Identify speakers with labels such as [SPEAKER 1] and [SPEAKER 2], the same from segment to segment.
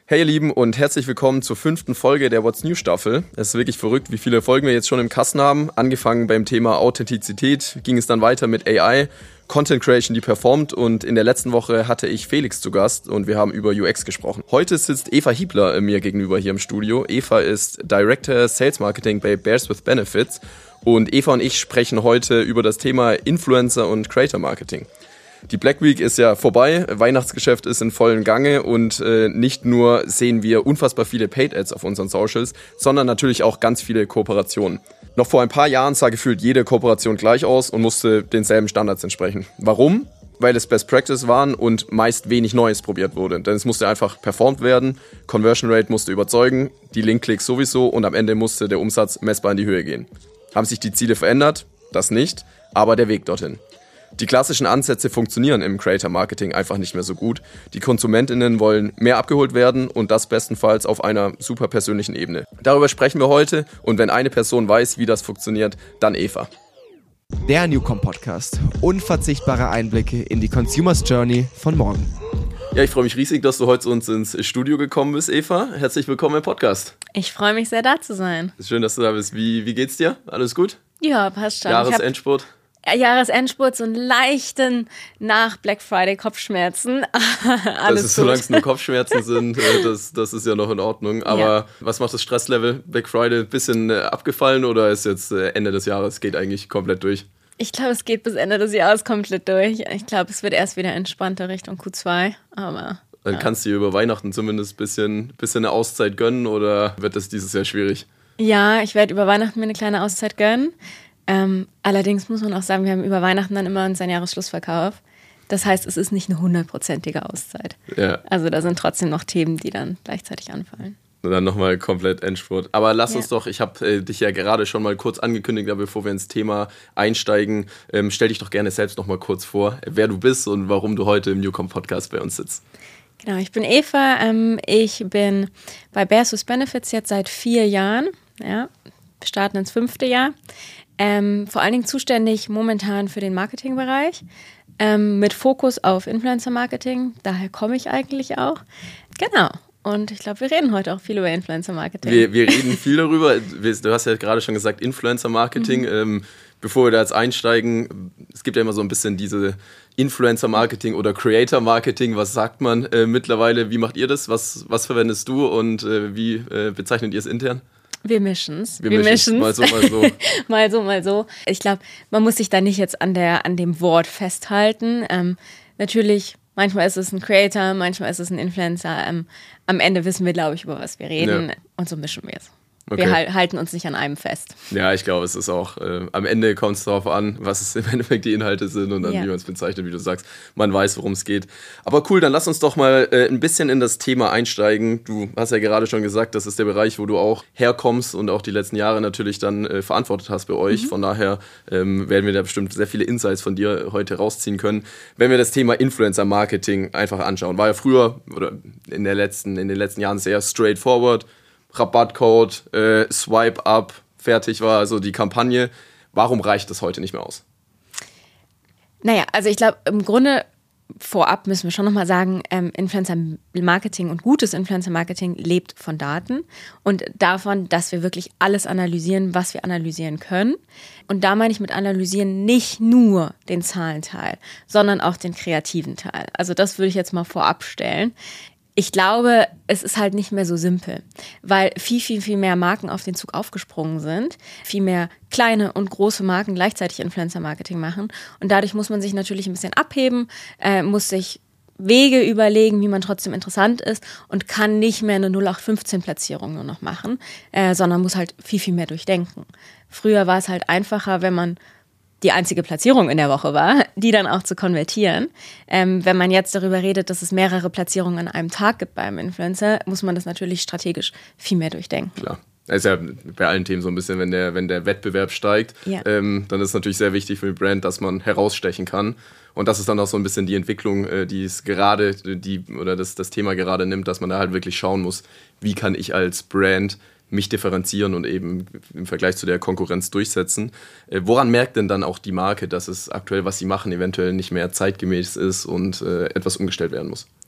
[SPEAKER 1] Hey ihr Lieben und herzlich willkommen zur 5. Folge der What's New Staffel. Es ist wirklich verrückt, wie viele Folgen wir jetzt schon im Kasten haben. Angefangen beim Thema Authentizität, ging es dann weiter mit AI, Content Creation, die performt, und in der letzten Woche hatte ich Felix zu Gast und wir haben über UX gesprochen. Heute sitzt Eva Hiebler mir gegenüber hier im Studio. Eva ist Director Sales Marketing bei Bears with Benefits und Eva und ich sprechen heute über das Thema Influencer und Creator Marketing. Die Black Week ist ja vorbei, Weihnachtsgeschäft ist in vollem Gange und nicht nur sehen wir unfassbar viele Paid Ads auf unseren Socials, sondern natürlich auch ganz viele Kooperationen. Noch vor ein paar Jahren sah gefühlt jede Kooperation gleich aus und musste denselben Standards entsprechen. Warum? Weil es Best Practice waren und meist wenig Neues probiert wurde. Denn es musste einfach performt werden, Conversion Rate musste überzeugen, die Link-Klicks sowieso und am Ende musste der Umsatz messbar in die Höhe gehen. Haben sich die Ziele verändert? Das nicht, aber der Weg dorthin. Die klassischen Ansätze funktionieren im Creator-Marketing einfach nicht mehr so gut. Die KonsumentInnen wollen mehr abgeholt werden und das bestenfalls auf einer super persönlichen Ebene. Darüber sprechen wir heute und wenn eine Person weiß, wie das funktioniert, dann Eva.
[SPEAKER 2] Der Newcom Podcast. Unverzichtbare Einblicke in die Consumers Journey von morgen.
[SPEAKER 1] Ja, ich freue mich riesig, dass du heute zu uns ins Studio gekommen bist, Eva. Herzlich willkommen im Podcast.
[SPEAKER 3] Ich freue mich sehr, da zu sein.
[SPEAKER 1] Ist schön, dass du da bist. Wie geht's dir? Alles gut?
[SPEAKER 3] Ja, passt schon.
[SPEAKER 1] Jahresendspurt?
[SPEAKER 3] Jahresendspurt, so einen leichten nach Black Friday Kopfschmerzen.
[SPEAKER 1] Alles gut. Solange es nur Kopfschmerzen sind, das ist ja noch in Ordnung. Aber ja. Was macht das Stresslevel? Black Friday ein bisschen abgefallen oder ist jetzt Ende des Jahres, geht eigentlich komplett durch?
[SPEAKER 3] Ich glaube, es geht bis Ende des Jahres komplett durch. Ich glaube, es wird erst wieder entspannter Richtung Q2. Aber
[SPEAKER 1] dann kannst du dir über Weihnachten zumindest ein bisschen eine Auszeit gönnen oder wird das dieses Jahr schwierig?
[SPEAKER 3] Ja, ich werde über Weihnachten mir eine kleine Auszeit gönnen. Allerdings muss man auch sagen, wir haben über Weihnachten dann immer unseren Jahresschlussverkauf. Das heißt, es ist nicht eine 100%ige Auszeit. Ja. Also da sind trotzdem noch Themen, die dann gleichzeitig anfallen.
[SPEAKER 1] Und dann nochmal komplett Endspurt. Aber lass uns doch, ich habe dich ja gerade schon mal kurz angekündigt, aber bevor wir ins Thema einsteigen, stell dich doch gerne selbst nochmal kurz vor, wer du bist und warum du heute im Newcom Podcast bei uns sitzt.
[SPEAKER 3] Genau, ich bin Eva. Ich bin bei Bears with Benefits jetzt seit 4 Jahren. Ja, wir starten ins 5. Jahr. Vor allen Dingen zuständig momentan für den Marketingbereich, mit Fokus auf Influencer-Marketing. Daher komme ich eigentlich auch. Genau. Und ich glaube, wir reden heute auch viel über Influencer-Marketing.
[SPEAKER 1] Wir reden viel darüber. Du hast ja gerade schon gesagt, Influencer-Marketing. Bevor wir da jetzt einsteigen, es gibt ja immer so ein bisschen diese Influencer-Marketing oder Creator-Marketing. Was sagt man mittlerweile? Wie macht ihr das? Was verwendest du und wie bezeichnet ihr es intern?
[SPEAKER 3] Wir mischen's.
[SPEAKER 1] Mal so, mal so.
[SPEAKER 3] mal so. Ich glaube, man muss sich da nicht jetzt an dem Wort festhalten. Natürlich, manchmal ist es ein Creator, manchmal ist es ein Influencer. Am Ende wissen wir, glaube ich, über was wir reden. Ja. Und so mischen wir es. Okay. Wir halten uns nicht an einem fest.
[SPEAKER 1] Ja, ich glaube, es ist auch, am Ende kommt es darauf an, was es im Endeffekt die Inhalte sind und dann, wie man es bezeichnet, wie du sagst, man weiß, worum es geht. Aber cool, dann lass uns doch mal ein bisschen in das Thema einsteigen. Du hast ja gerade schon gesagt, das ist der Bereich, wo du auch herkommst und auch die letzten Jahre natürlich dann verantwortet hast bei euch. Von daher werden wir da bestimmt sehr viele Insights von dir heute rausziehen können. Wenn wir das Thema Influencer-Marketing einfach anschauen, war ja früher oder in den letzten Jahren sehr straightforward. Rabattcode, Swipe up, fertig war also die Kampagne. Warum reicht das heute nicht mehr aus?
[SPEAKER 3] Naja, also ich glaube, im Grunde vorab müssen wir schon nochmal sagen, Influencer-Marketing und gutes Influencer-Marketing lebt von Daten und davon, dass wir wirklich alles analysieren, was wir analysieren können. Und da meine ich mit analysieren nicht nur den Zahlenteil, sondern auch den kreativen Teil. Also das würde ich jetzt mal vorab stellen. Ich glaube, es ist halt nicht mehr so simpel, weil viel mehr Marken auf den Zug aufgesprungen sind, viel mehr kleine und große Marken gleichzeitig Influencer-Marketing machen und dadurch muss man sich natürlich ein bisschen abheben, muss sich Wege überlegen, wie man trotzdem interessant ist und kann nicht mehr eine 0815-Platzierung nur noch machen, sondern muss halt viel mehr durchdenken. Früher war es halt einfacher, wenn man die einzige Platzierung in der Woche war, die dann auch zu konvertieren. Wenn man jetzt darüber redet, dass es mehrere Platzierungen an einem Tag gibt beim Influencer, muss man das natürlich strategisch viel mehr durchdenken.
[SPEAKER 1] Klar. Das ist ja bei allen Themen so ein bisschen, wenn der Wettbewerb steigt, dann ist es natürlich sehr wichtig für die Brand, dass man herausstechen kann. Und das ist dann auch so ein bisschen die Entwicklung, die es gerade, das Thema gerade nimmt, dass man da halt wirklich schauen muss, wie kann ich als Brand mich differenzieren und eben im Vergleich zu der Konkurrenz durchsetzen. Woran merkt denn dann auch die Marke, dass es aktuell, was sie machen, eventuell nicht mehr zeitgemäß ist und etwas umgestellt werden muss?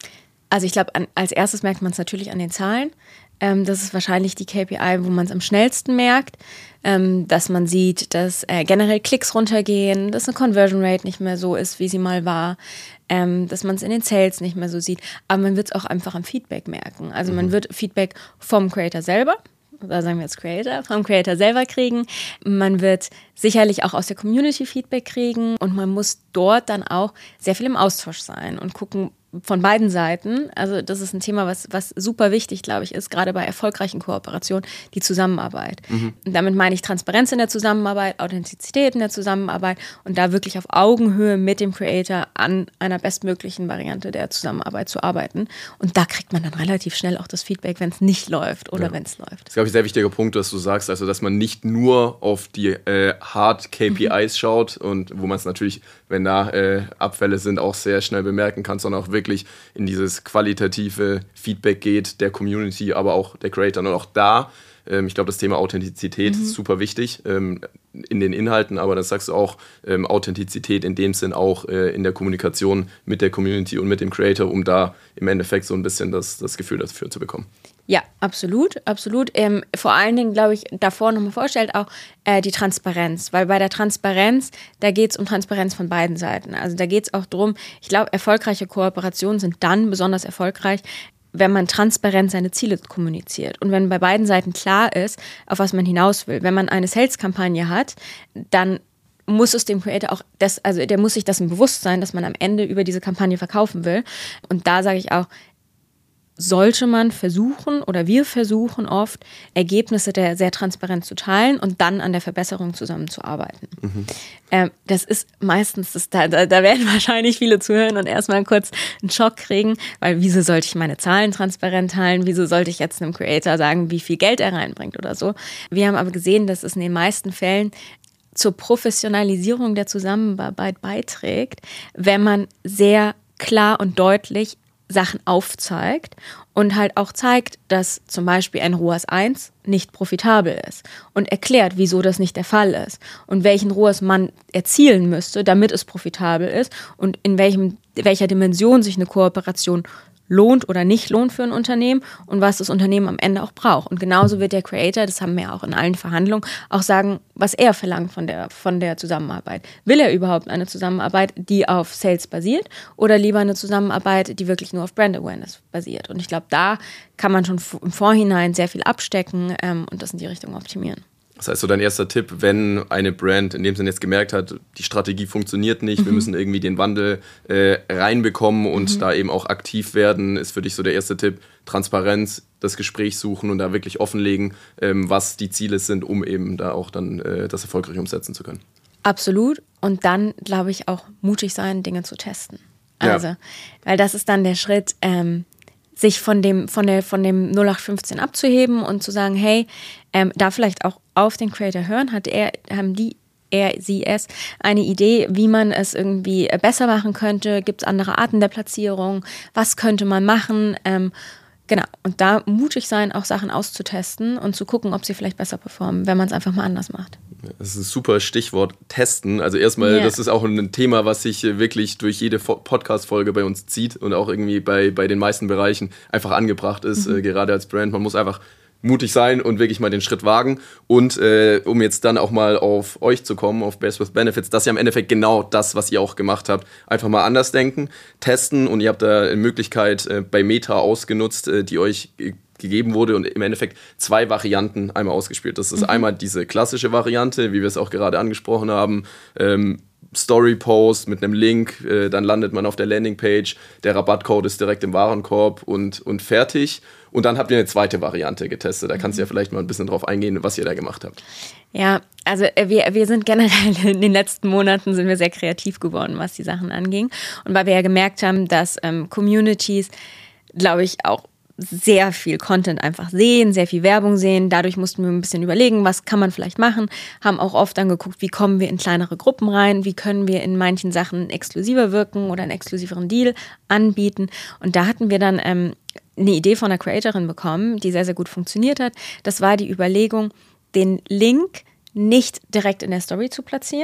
[SPEAKER 3] Also ich glaube, als erstes merkt man es natürlich an den Zahlen. Das ist wahrscheinlich die KPI, wo man es am schnellsten merkt, dass man sieht, dass generell Klicks runtergehen, dass eine Conversion Rate nicht mehr so ist, wie sie mal war, dass man es in den Sales nicht mehr so sieht. Aber man wird es auch einfach am Feedback merken. Also man wird Feedback vom Creator selber, oder sagen wir jetzt Creator, vom Creator selber kriegen. Man wird sicherlich auch aus der Community Feedback kriegen und man muss dort dann auch sehr viel im Austausch sein und gucken, von beiden Seiten, also das ist ein Thema, was super wichtig, glaube ich, ist, gerade bei erfolgreichen Kooperationen, die Zusammenarbeit. Und damit meine ich Transparenz in der Zusammenarbeit, Authentizität in der Zusammenarbeit und da wirklich auf Augenhöhe mit dem Creator an einer bestmöglichen Variante der Zusammenarbeit zu arbeiten. Und da kriegt man dann relativ schnell auch das Feedback, wenn es nicht läuft oder wenn es läuft.
[SPEAKER 1] Das ist, glaube ich, ein sehr wichtiger Punkt, dass du sagst, also dass man nicht nur auf die Hard-KPIs schaut und wo man es natürlich, wenn da Abfälle sind, auch sehr schnell bemerken kann, sondern auch wirklich in dieses qualitative Feedback geht der Community, aber auch der Creator. Und auch da, ich glaube, das Thema Authentizität ist super wichtig in den Inhalten, aber das sagst du auch, Authentizität in dem Sinn auch in der Kommunikation mit der Community und mit dem Creator, um da im Endeffekt so ein bisschen das Gefühl dafür zu bekommen.
[SPEAKER 3] Ja, absolut, absolut. Vor allen Dingen, glaube ich, davor nochmal vorstellt auch die Transparenz, weil bei der Transparenz, da geht es um Transparenz von beiden Seiten. Also da geht es auch darum, ich glaube, erfolgreiche Kooperationen sind dann besonders erfolgreich, wenn man transparent seine Ziele kommuniziert und wenn bei beiden Seiten klar ist, auf was man hinaus will. Wenn man eine Sales-Kampagne hat, dann muss es dem Creator auch, der muss sich dessen bewusst sein, dass man am Ende über diese Kampagne verkaufen will. Und da sage ich auch, sollte man versuchen oder wir versuchen oft, Ergebnisse sehr transparent zu teilen und dann an der Verbesserung zusammenzuarbeiten. Das ist meistens, da werden wahrscheinlich viele zuhören und erstmal kurz einen Schock kriegen, weil wieso sollte ich meine Zahlen transparent teilen, wieso sollte ich jetzt einem Creator sagen, wie viel Geld er reinbringt oder so. Wir haben aber gesehen, dass es in den meisten Fällen zur Professionalisierung der Zusammenarbeit beiträgt, wenn man sehr klar und deutlich Sachen aufzeigt und halt auch zeigt, dass zum Beispiel ein ROAS 1 nicht profitabel ist und erklärt, wieso das nicht der Fall ist und welchen ROAS man erzielen müsste, damit es profitabel ist und in welcher Dimension sich eine Kooperation lohnt oder nicht lohnt für ein Unternehmen und was das Unternehmen am Ende auch braucht. Und genauso wird der Creator, das haben wir auch in allen Verhandlungen, auch sagen, was er verlangt von der Zusammenarbeit. Will er überhaupt eine Zusammenarbeit, die auf Sales basiert oder lieber eine Zusammenarbeit, die wirklich nur auf Brand Awareness basiert? Und ich glaube, da kann man schon im Vorhinein sehr viel abstecken und das in die Richtung optimieren.
[SPEAKER 1] Das heißt, so dein erster Tipp, wenn eine Brand in dem Sinne jetzt gemerkt hat, die Strategie funktioniert nicht, wir müssen irgendwie den Wandel reinbekommen und da eben auch aktiv werden, ist für dich so der erste Tipp, Transparenz, das Gespräch suchen und da wirklich offenlegen, was die Ziele sind, um eben da auch dann das erfolgreich umsetzen zu können.
[SPEAKER 3] Absolut. Und dann, glaube ich, auch mutig sein, Dinge zu testen. Also, weil das ist dann der Schritt, sich von dem 0815 abzuheben und zu sagen, hey, da vielleicht auch auf den Creator hören, sie es eine Idee, wie man es irgendwie besser machen könnte, gibt es andere Arten der Platzierung, was könnte man machen, genau, und da mutig sein, auch Sachen auszutesten und zu gucken, ob sie vielleicht besser performen, wenn man es einfach mal anders macht.
[SPEAKER 1] Das ist ein super Stichwort, testen. Also erstmal, das ist auch ein Thema, was sich wirklich durch jede Podcast-Folge bei uns zieht und auch irgendwie bei den meisten Bereichen einfach angebracht ist, gerade als Brand. Man muss einfach mutig sein und wirklich mal den Schritt wagen. Und um jetzt dann auch mal auf euch zu kommen, auf Best with Benefits, das ist ja im Endeffekt genau das, was ihr auch gemacht habt. Einfach mal anders denken, testen und ihr habt da eine Möglichkeit bei Meta ausgenutzt, die euch gegeben wurde und im Endeffekt 2 Varianten einmal ausgespielt. Das ist einmal diese klassische Variante, wie wir es auch gerade angesprochen haben, Story-Post mit einem Link, dann landet man auf der Landingpage, der Rabattcode ist direkt im Warenkorb und fertig. Und dann habt ihr eine zweite Variante getestet. Da kannst du ja vielleicht mal ein bisschen drauf eingehen, was ihr da gemacht habt.
[SPEAKER 3] Ja, also wir sind generell in den letzten Monaten sind wir sehr kreativ geworden, was die Sachen anging. Und weil wir ja gemerkt haben, dass Communities, glaube ich, auch sehr viel Content einfach sehen, sehr viel Werbung sehen. Dadurch mussten wir ein bisschen überlegen, was kann man vielleicht machen. Haben auch oft dann geguckt, wie kommen wir in kleinere Gruppen rein, wie können wir in manchen Sachen exklusiver wirken oder einen exklusiveren Deal anbieten. Und da hatten wir dann eine Idee von einer Creatorin bekommen, die sehr, sehr gut funktioniert hat. Das war die Überlegung, den Link nicht direkt in der Story zu platzieren,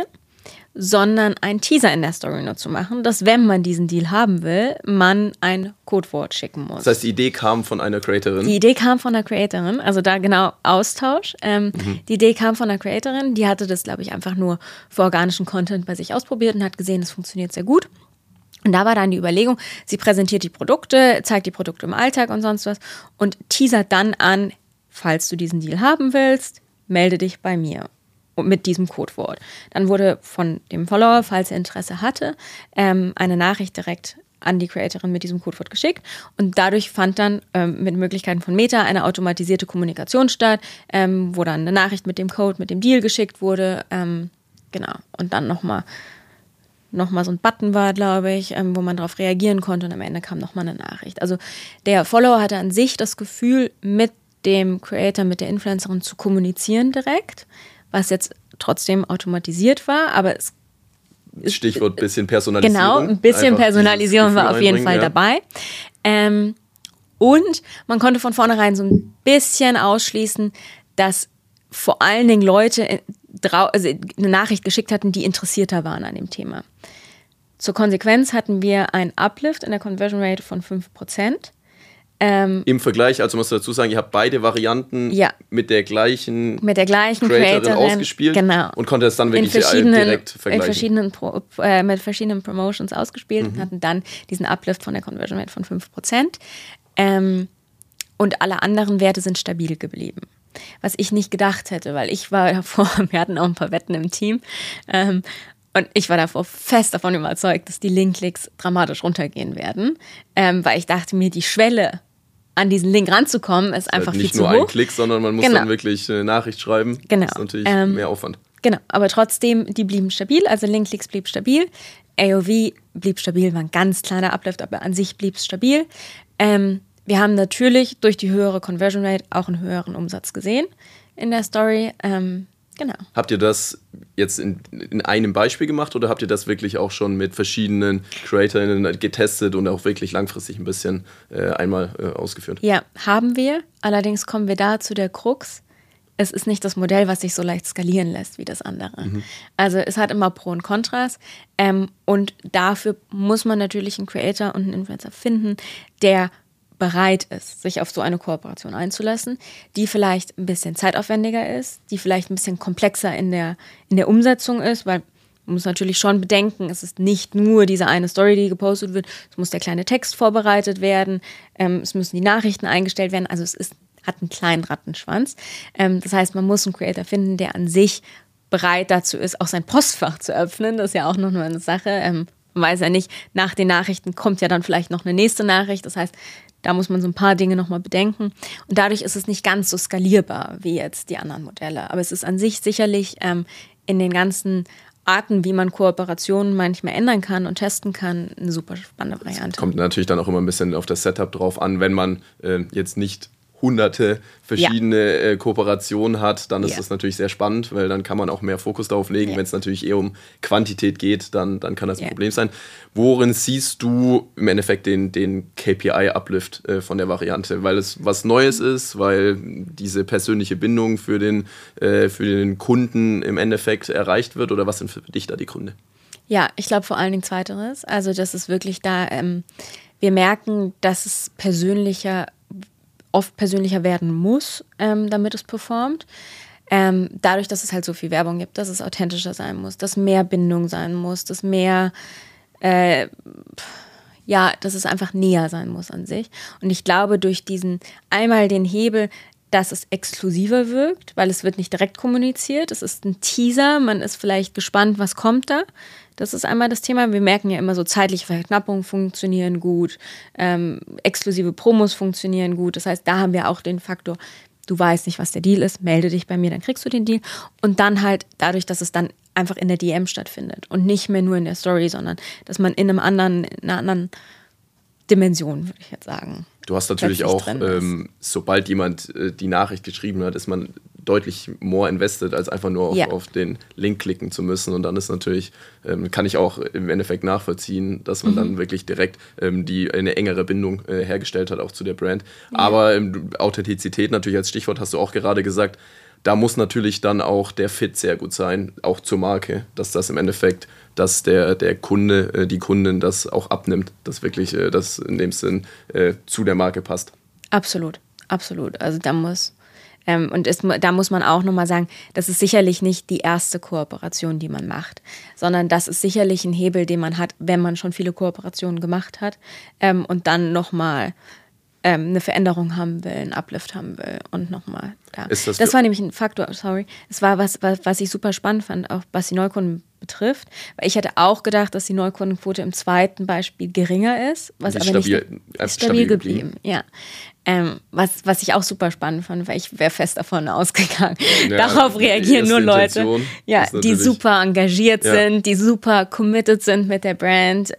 [SPEAKER 3] sondern einen Teaser in der Story nur zu machen, dass, wenn man diesen Deal haben will, man ein Codewort schicken muss.
[SPEAKER 1] Das heißt, die Idee kam von einer Creatorin?
[SPEAKER 3] Die Idee kam von einer Creatorin, also da genau Austausch. Die Idee kam von einer Creatorin, die hatte das, glaube ich, einfach nur für organischen Content bei sich ausprobiert und hat gesehen, es funktioniert sehr gut. Und da war dann die Überlegung, sie präsentiert die Produkte, zeigt die Produkte im Alltag und sonst was und teasert dann an, falls du diesen Deal haben willst, melde dich bei mir mit diesem Codewort. Dann wurde von dem Follower, falls er Interesse hatte, eine Nachricht direkt an die Creatorin mit diesem Codewort geschickt und dadurch fand dann mit Möglichkeiten von Meta eine automatisierte Kommunikation statt, wo dann eine Nachricht mit dem Code, mit dem Deal geschickt wurde, genau, und dann nochmal so ein Button war, glaube ich, wo man darauf reagieren konnte und am Ende kam nochmal eine Nachricht. Also der Follower hatte an sich das Gefühl, mit dem Creator, mit der Influencerin zu kommunizieren direkt, was jetzt trotzdem automatisiert war, aber es
[SPEAKER 1] Stichwort bisschen Personalisierung.
[SPEAKER 3] Genau, ein bisschen
[SPEAKER 1] Einfach
[SPEAKER 3] Personalisierung war auf jeden Fall
[SPEAKER 1] ja.
[SPEAKER 3] dabei. Und man konnte von vornherein so ein bisschen ausschließen, dass vor allen Dingen Leute also eine Nachricht geschickt hatten, die interessierter waren an dem Thema. Zur Konsequenz hatten wir einen Uplift in der Conversion Rate von 5%.
[SPEAKER 1] Im Vergleich, also musst du dazu sagen, ihr habt beide Varianten mit der gleichen Creatorin ausgespielt,
[SPEAKER 3] genau,
[SPEAKER 1] und konntet es dann wirklich direkt vergleichen.
[SPEAKER 3] Mit verschiedenen Promotions ausgespielt und hatten dann diesen Uplift von der Conversion Rate von 5%. Und alle anderen Werte sind stabil geblieben. Was ich nicht gedacht hätte, weil ich war davor, wir hatten auch ein paar Wetten im Team, und ich war davor fest davon überzeugt, dass die Linkklicks dramatisch runtergehen werden, weil ich dachte mir, die Schwelle, an diesen Link ranzukommen, ist einfach viel zu hoch. Nicht nur ein
[SPEAKER 1] Klick, sondern man muss dann wirklich eine Nachricht schreiben.
[SPEAKER 3] Genau.
[SPEAKER 1] Das ist natürlich mehr Aufwand.
[SPEAKER 3] Genau, aber trotzdem, die blieben stabil, also Linkklicks blieb stabil, AOV blieb stabil, war ein ganz kleiner Uplift, aber an sich blieb es stabil. Wir haben natürlich durch die höhere Conversion Rate auch einen höheren Umsatz gesehen in der Story. Genau.
[SPEAKER 1] Habt ihr das jetzt in einem Beispiel gemacht oder habt ihr das wirklich auch schon mit verschiedenen CreatorInnen getestet und auch wirklich langfristig ein bisschen einmal ausgeführt?
[SPEAKER 3] Ja, haben wir. Allerdings kommen wir da zu der Krux. Es ist nicht das Modell, was sich so leicht skalieren lässt wie das andere. Also es hat immer Pro und Kontras. Und dafür muss man natürlich einen Creator und einen Influencer finden, der bereit ist, sich auf so eine Kooperation einzulassen, die vielleicht ein bisschen zeitaufwendiger ist, die vielleicht ein bisschen komplexer in der Umsetzung ist, weil man muss natürlich schon bedenken, es ist nicht nur diese eine Story, die gepostet wird, es muss der kleine Text vorbereitet werden, es müssen die Nachrichten eingestellt werden, also hat einen kleinen Rattenschwanz. Das heißt, man muss einen Creator finden, der an sich bereit dazu ist, auch sein Postfach zu öffnen, das ist ja auch noch nur eine Sache, man weiß ja nicht, nach den Nachrichten kommt ja dann vielleicht noch eine nächste Nachricht, das heißt, da muss man so ein paar Dinge nochmal bedenken. Und dadurch ist es nicht ganz so skalierbar wie jetzt die anderen Modelle. Aber es ist an sich sicherlich in den ganzen Arten, wie man Kooperationen manchmal ändern kann und testen kann, eine super spannende Variante.
[SPEAKER 1] Das kommt natürlich dann auch immer ein bisschen auf das Setup drauf an. Wenn man jetzt nicht hunderte verschiedene Kooperationen hat, dann ist das natürlich sehr spannend, weil dann kann man auch mehr Fokus darauf legen. Wenn es natürlich eher um Quantität geht, dann kann das ein Problem sein. Worin siehst du im Endeffekt den KPI-Uplift von der Variante? Weil es was Neues ist, weil diese persönliche Bindung für den Kunden im Endeffekt erreicht wird, oder was sind für dich da die Gründe?
[SPEAKER 3] Ja, ich glaube vor allen Dingen Zweiteres. Also das ist wirklich da, wir merken, dass es oft persönlicher werden muss, damit es performt. Dadurch, dass es halt so viel Werbung gibt, dass es authentischer sein muss, dass mehr Bindung sein muss, dass mehr, dass es einfach näher sein muss an sich. Und ich glaube, durch einmal den Hebel, dass es exklusiver wirkt, weil es wird nicht direkt kommuniziert, es ist ein Teaser, man ist vielleicht gespannt, was kommt da. Das ist einmal das Thema. Wir merken ja immer so, zeitliche Verknappungen funktionieren gut, exklusive Promos funktionieren gut. Das heißt, da haben wir auch den Faktor, du weißt nicht, was der Deal ist, melde dich bei mir, dann kriegst du den Deal. Und dann halt dadurch, dass es dann einfach in der DM stattfindet und nicht mehr nur in der Story, sondern dass man in einer anderen Dimension, würde ich jetzt sagen.
[SPEAKER 1] Du hast natürlich auch, sobald jemand die Nachricht geschrieben hat, ist man deutlich more invested, als einfach nur auf den Link klicken zu müssen. Und dann ist natürlich, kann ich auch im Endeffekt nachvollziehen, dass man dann wirklich direkt eine engere Bindung hergestellt hat, auch zu der Brand. Ja. Aber Authentizität natürlich als Stichwort hast du auch gerade gesagt, da muss natürlich dann auch der Fit sehr gut sein, auch zur Marke, dass das im Endeffekt, dass der Kunde, die Kundin das auch abnimmt, dass wirklich das in dem Sinn zu der Marke passt.
[SPEAKER 3] Absolut, absolut. Also da muss da muss man auch nochmal sagen, das ist sicherlich nicht die erste Kooperation, die man macht, sondern das ist sicherlich ein Hebel, den man hat, wenn man schon viele Kooperationen gemacht hat und dann nochmal eine Veränderung haben will, einen Uplift haben will und nochmal. Ja. Das war nämlich ein Faktor, sorry. Es war was ich super spannend fand, auch was die Neukunden betrifft. Weil ich hätte auch gedacht, dass die Neukundenquote im zweiten Beispiel geringer ist, was aber nicht stabil geblieben. Ja. Was ich auch super spannend fand, weil ich wäre fest davon ausgegangen. Ja, darauf reagieren nur Leute, die super engagiert sind, die super committed sind mit der Brand.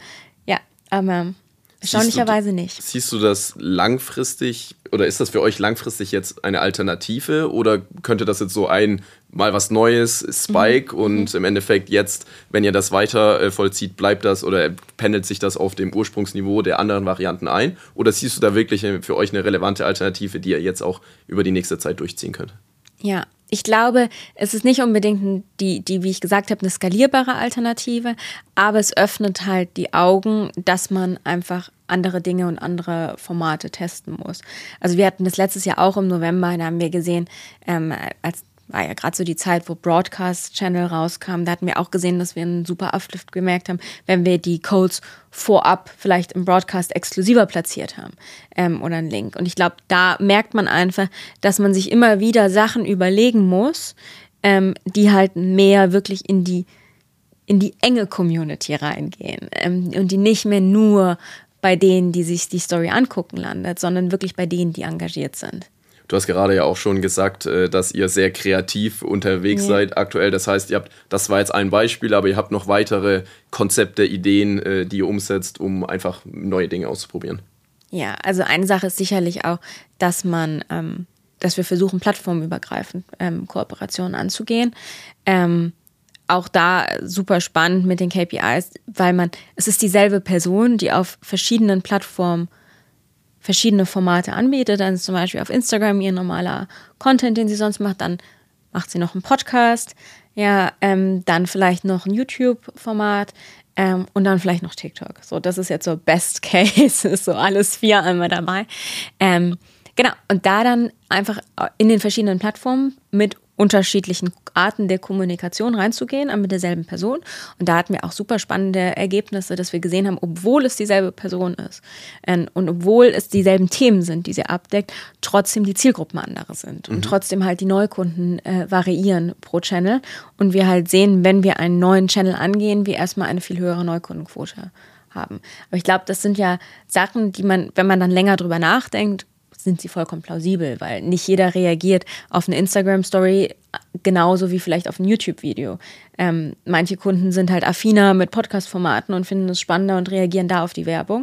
[SPEAKER 3] Aber erstaunlicherweise nicht.
[SPEAKER 1] Siehst du das langfristig oder ist das für euch langfristig jetzt eine Alternative oder könnte das jetzt so mal was Neues, Spike und im Endeffekt jetzt, wenn ihr das weiter vollzieht, bleibt das oder pendelt sich das auf dem Ursprungsniveau der anderen Varianten ein? Oder siehst du da wirklich für euch eine relevante Alternative, die ihr jetzt auch über die nächste Zeit durchziehen könnt?
[SPEAKER 3] Ja, ich glaube, es ist nicht unbedingt die, wie ich gesagt habe, eine skalierbare Alternative, aber es öffnet halt die Augen, dass man einfach andere Dinge und andere Formate testen muss. Also wir hatten das letztes Jahr auch im November, da haben wir gesehen, war ja gerade so die Zeit, wo Broadcast Channel rauskam, da hatten wir auch gesehen, dass wir einen super Uplift gemerkt haben, wenn wir die Codes vorab vielleicht im Broadcast exklusiver platziert haben oder einen Link. Und ich glaube, da merkt man einfach, dass man sich immer wieder Sachen überlegen muss, die halt mehr wirklich in die enge Community reingehen und die nicht mehr nur bei denen, die sich die Story angucken, landet, sondern wirklich bei denen, die engagiert sind.
[SPEAKER 1] Du hast gerade ja auch schon gesagt, dass ihr sehr kreativ unterwegs seid aktuell. Das heißt, das war jetzt ein Beispiel, aber ihr habt noch weitere Konzepte, Ideen, die ihr umsetzt, um einfach neue Dinge auszuprobieren.
[SPEAKER 3] Ja, also eine Sache ist sicherlich auch, dass wir versuchen, plattformübergreifend Kooperationen anzugehen. Auch da super spannend mit den KPIs, weil es ist dieselbe Person, die auf verschiedenen Plattformen verschiedene Formate anbietet. Dann ist zum Beispiel auf Instagram ihr normaler Content, den sie sonst macht. Dann macht sie noch einen Podcast, dann vielleicht noch ein YouTube-Format und dann vielleicht noch TikTok. So, das ist jetzt so Best Case, ist so alles 4 einmal dabei. Genau, und da dann einfach in den verschiedenen Plattformen mit unterschiedlichen Arten der Kommunikation reinzugehen, aber mit derselben Person. Und da hatten wir auch super spannende Ergebnisse, dass wir gesehen haben, obwohl es dieselbe Person ist und obwohl es dieselben Themen sind, die sie abdeckt, trotzdem die Zielgruppen andere sind und trotzdem halt die Neukunden variieren pro Channel. Und wir halt sehen, wenn wir einen neuen Channel angehen, wir erstmal eine viel höhere Neukundenquote haben. Aber ich glaube, das sind ja Sachen, die man, wenn man dann länger drüber nachdenkt, sind sie vollkommen plausibel, weil nicht jeder reagiert auf eine Instagram-Story genauso wie vielleicht auf ein YouTube-Video. Manche Kunden sind halt affiner mit Podcast-Formaten und finden es spannender und reagieren da auf die Werbung.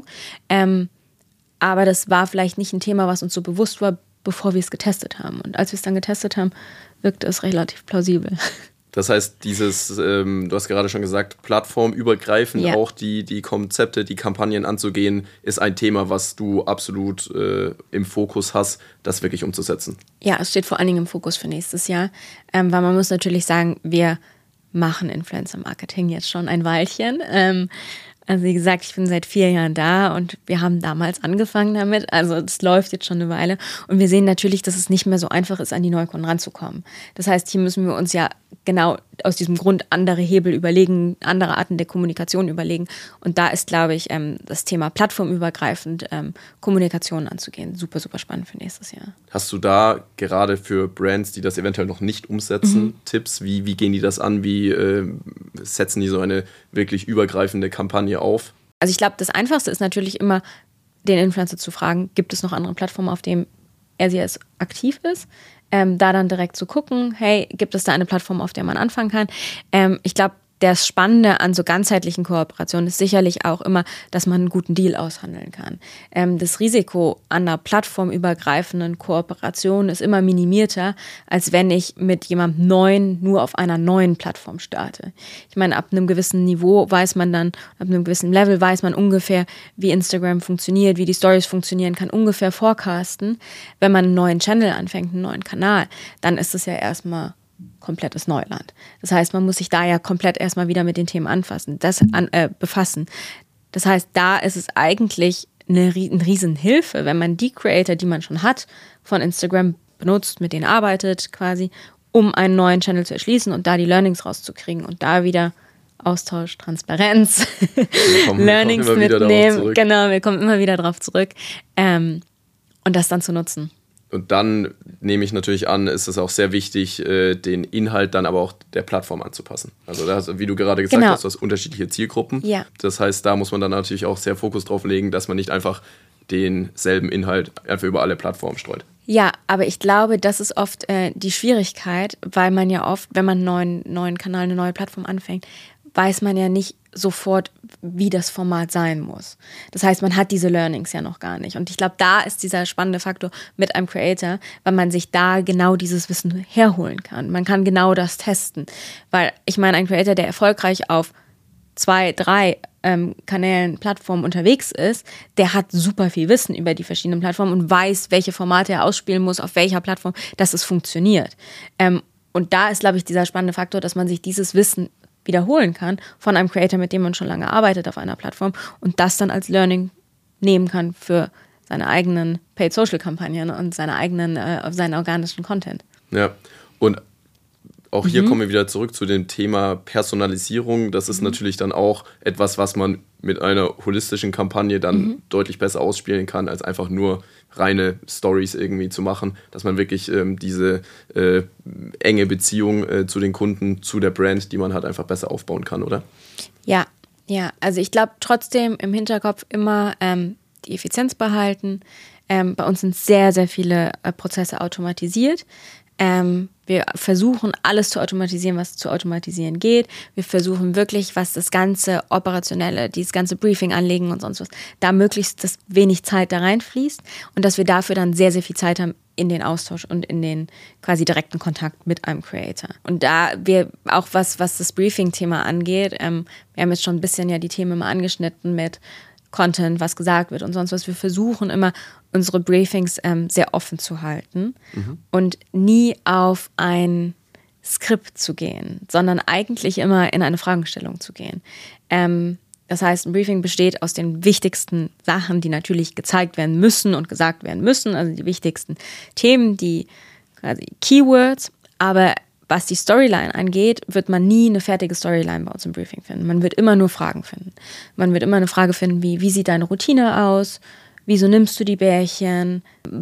[SPEAKER 3] Aber das war vielleicht nicht ein Thema, was uns so bewusst war, bevor wir es getestet haben. Und als wir es dann getestet haben, wirkte es relativ plausibel.
[SPEAKER 1] Das heißt, du hast gerade schon gesagt, plattformübergreifend auch die Konzepte, die Kampagnen anzugehen, ist ein Thema, was du absolut im Fokus hast, das wirklich umzusetzen.
[SPEAKER 3] Ja, es steht vor allen Dingen im Fokus für nächstes Jahr, weil man muss natürlich sagen, wir machen Influencer-Marketing jetzt schon ein Weilchen. Also wie gesagt, ich bin seit 4 Jahren da und wir haben damals angefangen damit. Also es läuft jetzt schon eine Weile. Und wir sehen natürlich, dass es nicht mehr so einfach ist, an die Neukunden ranzukommen. Das heißt, hier müssen wir uns ja genau aus diesem Grund andere Hebel überlegen, andere Arten der Kommunikation überlegen. Und da ist, glaube ich, das Thema plattformübergreifend Kommunikation anzugehen. Super, super spannend für nächstes Jahr.
[SPEAKER 1] Hast du da gerade für Brands, die das eventuell noch nicht umsetzen, Tipps? Wie gehen die das an? Wie setzen die so eine wirklich übergreifende Kampagne auf?
[SPEAKER 3] Also ich glaube, das Einfachste ist natürlich immer, den Influencer zu fragen, gibt es noch andere Plattformen, auf denen er aktiv ist? Da dann direkt zu gucken, hey, gibt es da eine Plattform, auf der man anfangen kann? Ich glaube, das Spannende an so ganzheitlichen Kooperationen ist sicherlich auch immer, dass man einen guten Deal aushandeln kann. Das Risiko an einer plattformübergreifenden Kooperation ist immer minimierter, als wenn ich mit jemandem Neuen nur auf einer neuen Plattform starte. Ich meine, ab einem gewissen Niveau weiß man dann, ab einem gewissen Level weiß man ungefähr, wie Instagram funktioniert, wie die Stories funktionieren, kann ungefähr forecasten. Wenn man einen neuen Channel anfängt, einen neuen Kanal, dann ist es ja erstmal komplettes Neuland. Das heißt, man muss sich da ja komplett erstmal wieder mit den Themen befassen. Das heißt, da ist es eigentlich eine Riesenhilfe, wenn man die Creator, die man schon hat, von Instagram benutzt, mit denen arbeitet quasi, um einen neuen Channel zu erschließen und da die Learnings rauszukriegen und da wieder Austausch, Transparenz, Learnings mitnehmen. Genau, wir kommen immer wieder drauf zurück und das dann zu nutzen.
[SPEAKER 1] Und dann nehme ich natürlich an, ist es auch sehr wichtig, den Inhalt dann aber auch der Plattform anzupassen. Also das, wie du gerade gesagt hast, du hast unterschiedliche Zielgruppen.
[SPEAKER 3] Ja.
[SPEAKER 1] Das heißt, da muss man dann natürlich auch sehr Fokus drauf legen, dass man nicht einfach denselben Inhalt einfach über alle Plattformen streut.
[SPEAKER 3] Ja, aber ich glaube, das ist oft die Schwierigkeit, weil man ja oft, wenn man einen neuen Kanal, eine neue Plattform anfängt, weiß man ja nicht sofort, wie das Format sein muss. Das heißt, man hat diese Learnings ja noch gar nicht. Und ich glaube, da ist dieser spannende Faktor mit einem Creator, weil man sich da genau dieses Wissen herholen kann. Man kann genau das testen. Weil ich meine, ein Creator, der erfolgreich auf 2, 3 Kanälen, Plattformen unterwegs ist, der hat super viel Wissen über die verschiedenen Plattformen und weiß, welche Formate er ausspielen muss, auf welcher Plattform, dass es funktioniert. Und da ist, glaube ich, dieser spannende Faktor, dass man sich dieses Wissen wiederholen kann von einem Creator, mit dem man schon lange arbeitet auf einer Plattform und das dann als Learning nehmen kann für seine eigenen Paid-Social-Kampagnen und seinen organischen Content.
[SPEAKER 1] Ja, und auch hier kommen wir wieder zurück zu dem Thema Personalisierung. Das ist natürlich dann auch etwas, was man mit einer holistischen Kampagne dann deutlich besser ausspielen kann, als einfach nur reine Stories irgendwie zu machen, dass man wirklich diese enge Beziehung zu den Kunden, zu der Brand, die man hat, einfach besser aufbauen kann, oder?
[SPEAKER 3] Ja, also ich glaube trotzdem im Hinterkopf immer die Effizienz behalten. Bei uns sind sehr, sehr viele Prozesse automatisiert. Wir versuchen, alles zu automatisieren, was zu automatisieren geht. Wir versuchen wirklich, was das ganze Operationelle, dieses ganze Briefing anlegen und sonst was, da möglichst das wenig Zeit da reinfließt und dass wir dafür dann sehr, sehr viel Zeit haben in den Austausch und in den quasi direkten Kontakt mit einem Creator. Und da wir auch was das Briefing-Thema angeht, wir haben jetzt schon ein bisschen ja die Themen immer angeschnitten mit Content, was gesagt wird und sonst was. Wir versuchen immer, unsere Briefings sehr offen zu halten und nie auf ein Skript zu gehen, sondern eigentlich immer in eine Fragestellung zu gehen. Das heißt, ein Briefing besteht aus den wichtigsten Sachen, die natürlich gezeigt werden müssen und gesagt werden müssen, also die wichtigsten Themen, die quasi Keywords, aber was die Storyline angeht, wird man nie eine fertige Storyline bei uns im Briefing finden. Man wird immer nur Fragen finden. Man wird immer eine Frage finden, wie sieht deine Routine aus? Wieso nimmst du die Bärchen?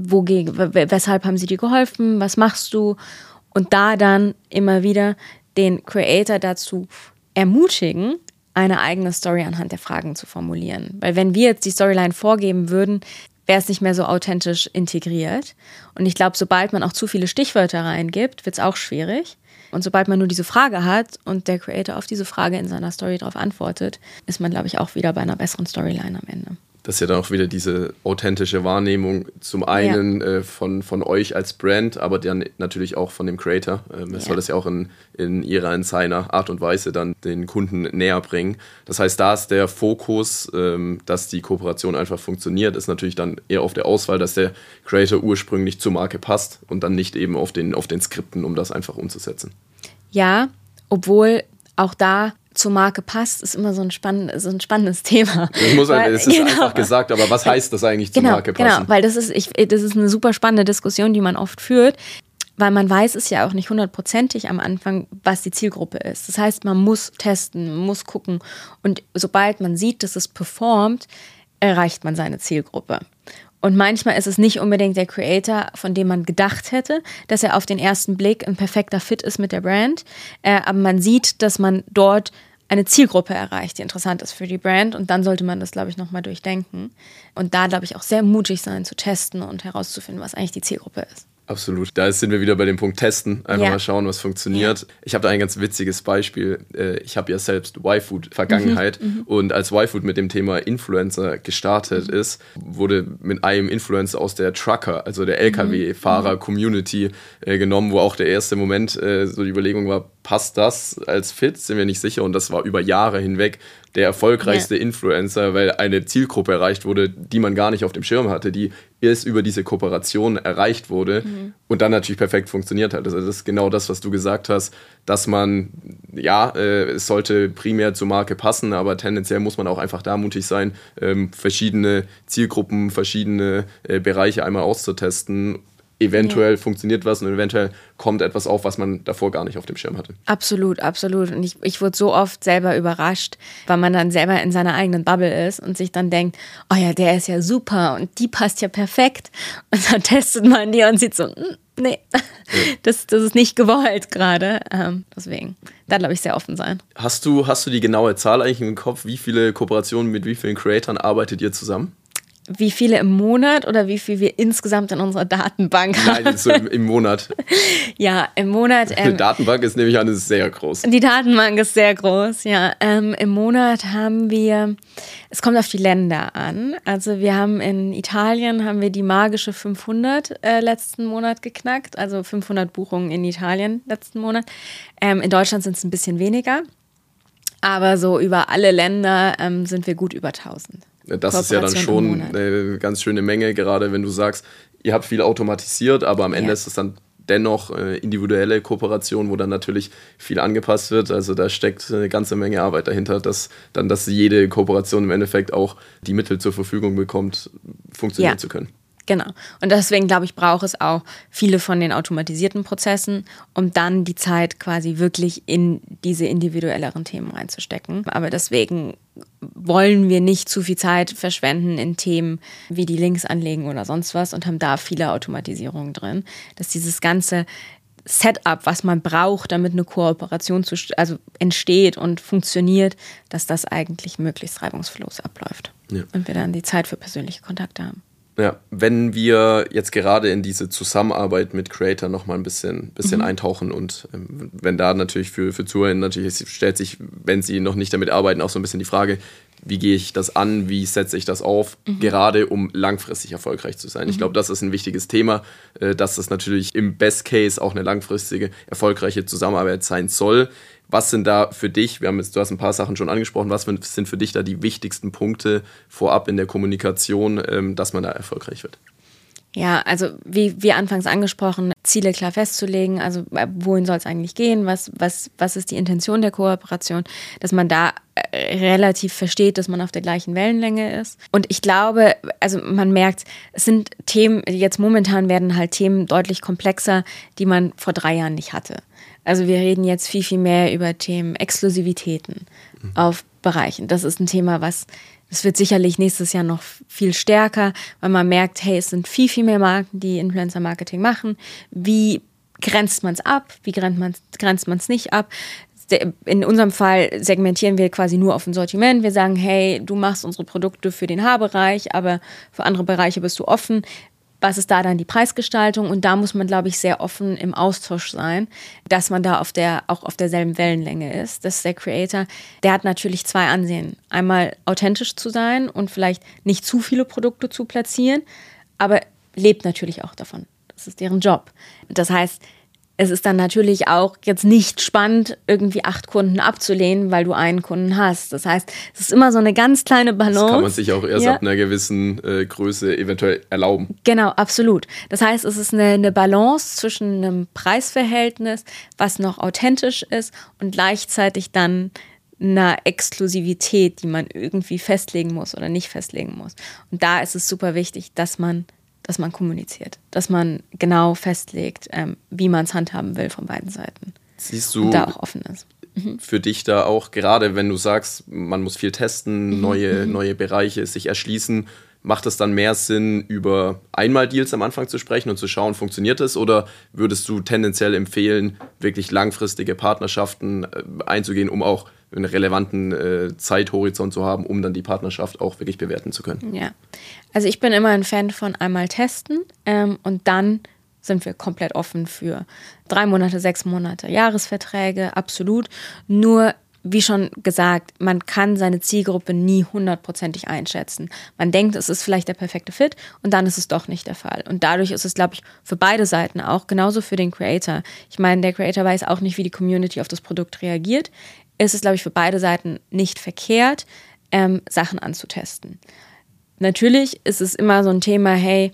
[SPEAKER 3] Weshalb haben sie dir geholfen? Was machst du? Und da dann immer wieder den Creator dazu ermutigen, eine eigene Story anhand der Fragen zu formulieren. Weil wenn wir jetzt die Storyline vorgeben würden, wäre es nicht mehr so authentisch integriert. Und ich glaube, sobald man auch zu viele Stichwörter reingibt, wird es auch schwierig. Und sobald man nur diese Frage hat und der Creator auf diese Frage in seiner Story darauf antwortet, ist man, glaube ich, auch wieder bei einer besseren Storyline am Ende.
[SPEAKER 1] Das ist ja dann auch wieder diese authentische Wahrnehmung zum einen von euch als Brand, aber dann natürlich auch von dem Creator. Soll das ja auch in seiner Art und Weise dann den Kunden näher bringen. Das heißt, da ist der Fokus, dass die Kooperation einfach funktioniert, ist natürlich dann eher auf der Auswahl, dass der Creator ursprünglich zur Marke passt und dann nicht eben auf den Skripten, um das einfach umzusetzen.
[SPEAKER 3] Ja, obwohl auch da zur Marke passt, ist immer so ein spannendes Thema.
[SPEAKER 1] Es ist einfach gesagt, aber was heißt das eigentlich zur Marke passen?
[SPEAKER 3] Genau, weil das ist eine super spannende Diskussion, die man oft führt, weil man weiß es ja auch nicht 100%ig am Anfang, was die Zielgruppe ist. Das heißt, man muss testen, man muss gucken und sobald man sieht, dass es performt, erreicht man seine Zielgruppe. Und manchmal ist es nicht unbedingt der Creator, von dem man gedacht hätte, dass er auf den ersten Blick ein perfekter Fit ist mit der Brand. Aber man sieht, dass man dort eine Zielgruppe erreicht, die interessant ist für die Brand. Und dann sollte man das, glaube ich, nochmal durchdenken. Und da, glaube ich, auch sehr mutig sein zu testen und herauszufinden, was eigentlich die Zielgruppe ist.
[SPEAKER 1] Absolut. Da sind wir wieder bei dem Punkt Testen. Einfach mal schauen, was funktioniert. Ja. Ich habe da ein ganz witziges Beispiel. Ich habe ja selbst Y-Food-Vergangenheit und als Y-Food mit dem Thema Influencer gestartet ist, wurde mit einem Influencer aus der Trucker, also der LKW-Fahrer-Community genommen, wo auch der erste Moment so die Überlegung war, passt das als Fit? Sind wir nicht sicher. Und das war über Jahre hinweg der erfolgreichste Influencer, weil eine Zielgruppe erreicht wurde, die man gar nicht auf dem Schirm hatte, die erst über diese Kooperation erreicht wurde und dann natürlich perfekt funktioniert hat. Also das ist genau das, was du gesagt hast, dass man, es sollte primär zur Marke passen, aber tendenziell muss man auch einfach da mutig sein, verschiedene Zielgruppen, verschiedene Bereiche einmal auszutesten. Eventuell funktioniert was und eventuell kommt etwas auf, was man davor gar nicht auf dem Schirm hatte.
[SPEAKER 3] Absolut, absolut. Und ich wurde so oft selber überrascht, weil man dann selber in seiner eigenen Bubble ist und sich dann denkt, oh ja, der ist ja super und die passt ja perfekt. Und dann testet man die und sieht so, nee, das ist nicht gewollt gerade. Deswegen, da glaube ich sehr offen sein.
[SPEAKER 1] Hast du die genaue Zahl eigentlich im Kopf? Wie viele Kooperationen mit wie vielen Creatoren arbeitet ihr zusammen?
[SPEAKER 3] Wie viele im Monat oder wie viel wir insgesamt in unserer Datenbank haben?
[SPEAKER 1] Nein, so im Monat.
[SPEAKER 3] Ja, im Monat.
[SPEAKER 1] Die Datenbank ist, nehme ich an, ist sehr groß.
[SPEAKER 3] Die Datenbank ist sehr groß, ja. Im Monat haben wir, es kommt auf die Länder an. Also wir haben in Italien die magische 500 letzten Monat geknackt. Also 500 Buchungen in Italien letzten Monat. In Deutschland sind es ein bisschen weniger. Aber so über alle Länder sind wir gut über 1000.
[SPEAKER 1] Das ist ja dann schon eine ganz schöne Menge, gerade wenn du sagst, ihr habt viel automatisiert, aber am Ende ist es dann dennoch individuelle Kooperation, wo dann natürlich viel angepasst wird. Also da steckt eine ganze Menge Arbeit dahinter, dass jede Kooperation im Endeffekt auch die Mittel zur Verfügung bekommt, funktionieren zu können.
[SPEAKER 3] Genau. Und deswegen, glaube ich, braucht es auch viele von den automatisierten Prozessen, um dann die Zeit quasi wirklich in diese individuelleren Themen reinzustecken. Aber deswegen wollen wir nicht zu viel Zeit verschwenden in Themen wie die Links anlegen oder sonst was und haben da viele Automatisierungen drin, dass dieses ganze Setup, was man braucht, damit eine Kooperation entsteht und funktioniert, dass das eigentlich möglichst reibungslos abläuft. Ja. Und wir dann die Zeit für persönliche Kontakte haben.
[SPEAKER 1] Ja, wenn wir jetzt gerade in diese Zusammenarbeit mit Creator noch mal ein bisschen eintauchen und wenn da natürlich für Zuhörer natürlich stellt sich, wenn sie noch nicht damit arbeiten, auch so ein bisschen die Frage, wie gehe ich das an, wie setze ich das auf, gerade um langfristig erfolgreich zu sein. Ich glaube, das ist ein wichtiges Thema, dass das natürlich im Best Case auch eine langfristige, erfolgreiche Zusammenarbeit sein soll. Was sind da für dich, du hast ein paar Sachen schon angesprochen, was sind für dich da die wichtigsten Punkte vorab in der Kommunikation, dass man da erfolgreich wird?
[SPEAKER 3] Ja, also wie anfangs angesprochen, Ziele klar festzulegen, also wohin soll es eigentlich gehen, was ist die Intention der Kooperation, dass man da relativ versteht, dass man auf der gleichen Wellenlänge ist. Und ich glaube, also man merkt, es sind Themen, jetzt momentan werden halt Themen deutlich komplexer, die man vor 3 Jahren nicht hatte. Also wir reden jetzt viel, viel mehr über Themen Exklusivitäten auf Bereichen. Das ist ein Thema, das wird sicherlich nächstes Jahr noch viel stärker, weil man merkt, hey, es sind viel, viel mehr Marken, die Influencer-Marketing machen. Wie grenzt man es ab? Wie grenzt man es nicht ab? In unserem Fall segmentieren wir quasi nur auf ein Sortiment. Wir sagen, hey, du machst unsere Produkte für den Haarbereich, aber für andere Bereiche bist du offen. Was ist da dann die Preisgestaltung? Und da muss man, glaube ich, sehr offen im Austausch sein, dass man da auch auf derselben Wellenlänge ist. Das ist der Creator. Der hat natürlich 2 Ansehen. Einmal authentisch zu sein und vielleicht nicht zu viele Produkte zu platzieren, aber lebt natürlich auch davon. Das ist deren Job. Das heißt, es ist dann natürlich auch jetzt nicht spannend, irgendwie 8 Kunden abzulehnen, weil du einen Kunden hast. Das heißt, es ist immer so eine ganz kleine Balance. Das
[SPEAKER 1] kann man sich auch erst ab einer gewissen Größe eventuell erlauben.
[SPEAKER 3] Genau, absolut. Das heißt, es ist eine Balance zwischen einem Preisverhältnis, was noch authentisch ist und gleichzeitig dann einer Exklusivität, die man irgendwie festlegen muss oder nicht festlegen muss. Und da ist es super wichtig, dass man kommuniziert, dass man genau festlegt, wie man es handhaben will von beiden Seiten.
[SPEAKER 1] Siehst du,
[SPEAKER 3] und da auch offen ist.
[SPEAKER 1] Für dich da auch, gerade wenn du sagst, man muss viel testen, neue Bereiche sich erschließen, macht es dann mehr Sinn, über Einmal-Deals am Anfang zu sprechen und zu schauen, funktioniert es? Oder würdest du tendenziell empfehlen, wirklich langfristige Partnerschaften einzugehen, um auch einen relevanten Zeithorizont zu haben, um dann die Partnerschaft auch wirklich bewerten zu können?
[SPEAKER 3] Ja, also ich bin immer ein Fan von einmal testen und dann sind wir komplett offen für 3 Monate, 6 Monate, Jahresverträge, absolut. Nur, wie schon gesagt, man kann seine Zielgruppe nie 100%ig einschätzen. Man denkt, es ist vielleicht der perfekte Fit und dann ist es doch nicht der Fall. Und dadurch ist es, glaube ich, für beide Seiten auch, genauso für den Creator. Ich meine, der Creator weiß auch nicht, wie die Community auf das Produkt reagiert. Es ist, glaube ich, für beide Seiten nicht verkehrt, Sachen anzutesten. Natürlich ist es immer so ein Thema, hey,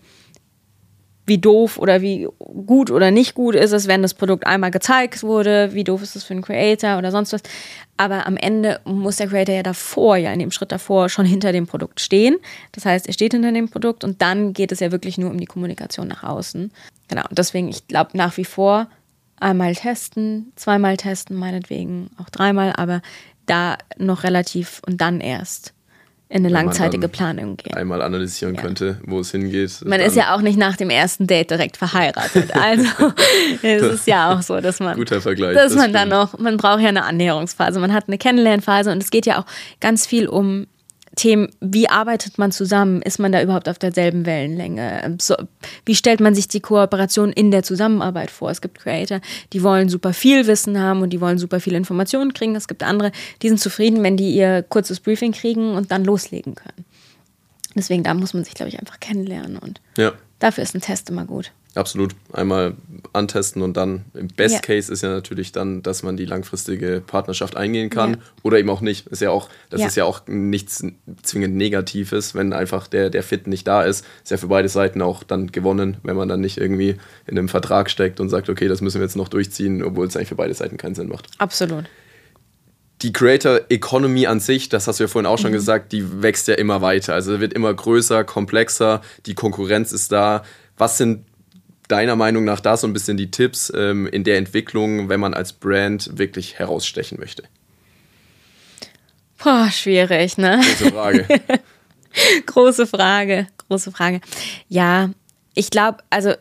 [SPEAKER 3] wie doof oder wie gut oder nicht gut ist es, wenn das Produkt einmal gezeigt wurde, wie doof ist es für einen Creator oder sonst was. Aber am Ende muss der Creator ja in dem Schritt davor schon hinter dem Produkt stehen. Das heißt, er steht hinter dem Produkt und dann geht es ja wirklich nur um die Kommunikation nach außen. Genau, und deswegen, ich glaube nach wie vor, einmal testen, 2-mal testen, meinetwegen auch 3-mal, aber da noch relativ und dann erst in eine langzeitige Planung gehen.
[SPEAKER 1] Einmal analysieren könnte, wo es hingeht.
[SPEAKER 3] Man ist ja auch nicht nach dem ersten Date direkt verheiratet. Also es ist ja auch so, dass man,
[SPEAKER 1] guter Vergleich,
[SPEAKER 3] dass man dann noch, man braucht ja eine Annäherungsphase, man hat eine Kennenlernphase und es geht ja auch ganz viel um Themen, wie arbeitet man zusammen? Ist man da überhaupt auf derselben Wellenlänge? So, wie stellt man sich die Kooperation in der Zusammenarbeit vor? Es gibt Creator, die wollen super viel Wissen haben und die wollen super viele Informationen kriegen. Es gibt andere, die sind zufrieden, wenn die ihr kurzes Briefing kriegen und dann loslegen können. Deswegen, da muss man sich, glaube ich, einfach kennenlernen und dafür ist ein Test immer gut.
[SPEAKER 1] Absolut. Einmal antesten und dann im Best Case ist ja natürlich dann, dass man die langfristige Partnerschaft eingehen kann oder eben auch nicht. Ist ja auch, das ist ja auch nichts zwingend Negatives, wenn einfach der Fit nicht da ist. Ist ja für beide Seiten auch dann gewonnen, wenn man dann nicht irgendwie in einem Vertrag steckt und sagt, okay, das müssen wir jetzt noch durchziehen, obwohl es eigentlich für beide Seiten keinen Sinn macht.
[SPEAKER 3] Absolut.
[SPEAKER 1] Die Creator Economy an sich, das hast du ja vorhin auch schon gesagt, die wächst ja immer weiter. Also wird immer größer, komplexer, die Konkurrenz ist da. Was sind deiner Meinung nach da so ein bisschen die Tipps in der Entwicklung, wenn man als Brand wirklich herausstechen möchte?
[SPEAKER 3] Boah, schwierig, ne?
[SPEAKER 1] Große Frage.
[SPEAKER 3] Große Frage. Ja, ich glaube, also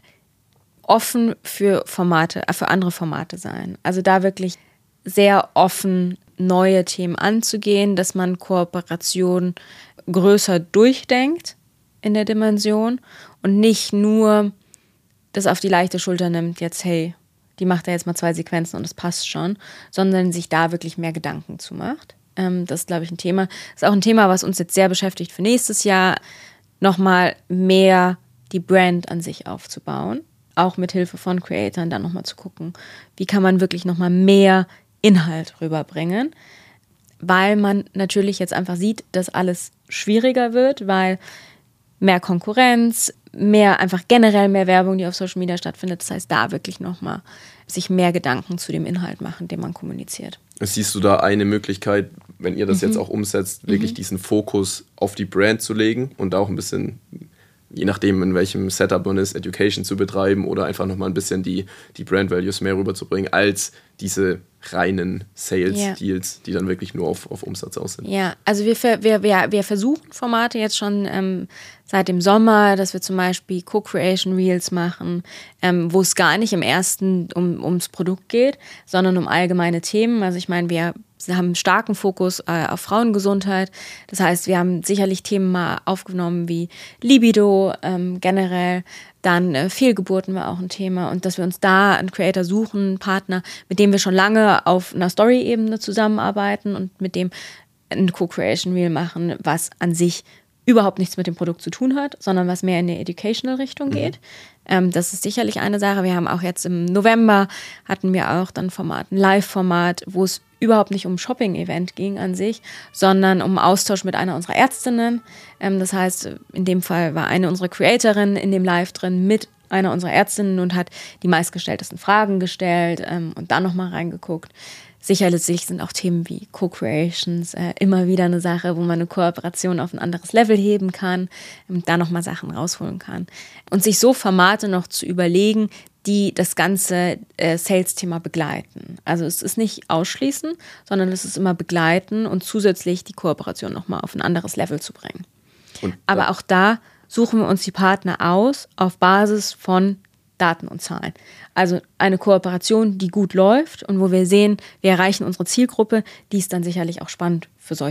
[SPEAKER 3] offen für Formate, für andere Formate sein. Also da wirklich sehr offen neue Themen anzugehen, dass man Kooperation größer durchdenkt in der Dimension und nicht nur das auf die leichte Schulter nimmt, jetzt, hey, die macht ja jetzt mal 2 Sequenzen und es passt schon, sondern sich da wirklich mehr Gedanken zu macht. Das ist, glaube ich, ein Thema. Das ist auch ein Thema, was uns jetzt sehr beschäftigt für nächstes Jahr, nochmal mehr die Brand an sich aufzubauen, auch mit Hilfe von Creatoren dann nochmal zu gucken, wie kann man wirklich nochmal mehr Inhalt rüberbringen, weil man natürlich jetzt einfach sieht, dass alles schwieriger wird, weil mehr Konkurrenz, einfach generell mehr Werbung, die auf Social Media stattfindet. Das heißt, da wirklich nochmal sich mehr Gedanken zu dem Inhalt machen, den man kommuniziert.
[SPEAKER 1] Siehst du da eine Möglichkeit, wenn ihr das jetzt auch umsetzt, wirklich diesen Fokus auf die Brand zu legen und auch ein bisschen, je nachdem in welchem Setup man ist, Education zu betreiben oder einfach nochmal ein bisschen die Brand Values mehr rüberzubringen, als diese reinen Sales-Deals, die dann wirklich nur auf Umsatz aus sind?
[SPEAKER 3] Ja, also wir versuchen Formate jetzt schon seit dem Sommer, dass wir zum Beispiel Co-Creation Reels machen, wo es gar nicht im ersten ums Produkt geht, sondern um allgemeine Themen. Also ich meine, wir haben einen starken Fokus auf Frauengesundheit. Das heißt, wir haben sicherlich Themen mal aufgenommen wie Libido generell. Dann Fehlgeburten war auch ein Thema und dass wir uns da einen Creator suchen, einen Partner, mit dem wir schon lange auf einer Story-Ebene zusammenarbeiten und mit dem ein Co-Creation-Reel machen, was an sich überhaupt nichts mit dem Produkt zu tun hat, sondern was mehr in die Educational-Richtung geht. Das ist sicherlich eine Sache. Wir haben auch jetzt im November hatten wir auch dann ein Live-Format, wo es überhaupt nicht um Shopping-Event ging an sich, sondern um Austausch mit einer unserer Ärztinnen. Das heißt, in dem Fall war eine unserer Creatorinnen in dem Live drin mit einer unserer Ärztinnen und hat die meistgestelltesten Fragen gestellt und dann nochmal reingeguckt. Sicherlich sind auch Themen wie Co-Creations immer wieder eine Sache, wo man eine Kooperation auf ein anderes Level heben kann, da nochmal Sachen rausholen kann. Und sich so Formate noch zu überlegen, die das ganze Sales-Thema begleiten. Also es ist nicht ausschließen, sondern es ist immer begleiten und zusätzlich die Kooperation nochmal auf ein anderes Level zu bringen. Aber auch da suchen wir uns die Partner aus auf Basis von Daten und Zahlen. Also eine Kooperation, die gut läuft und wo wir sehen, wir erreichen unsere Zielgruppe, die ist dann sicherlich auch spannend für solche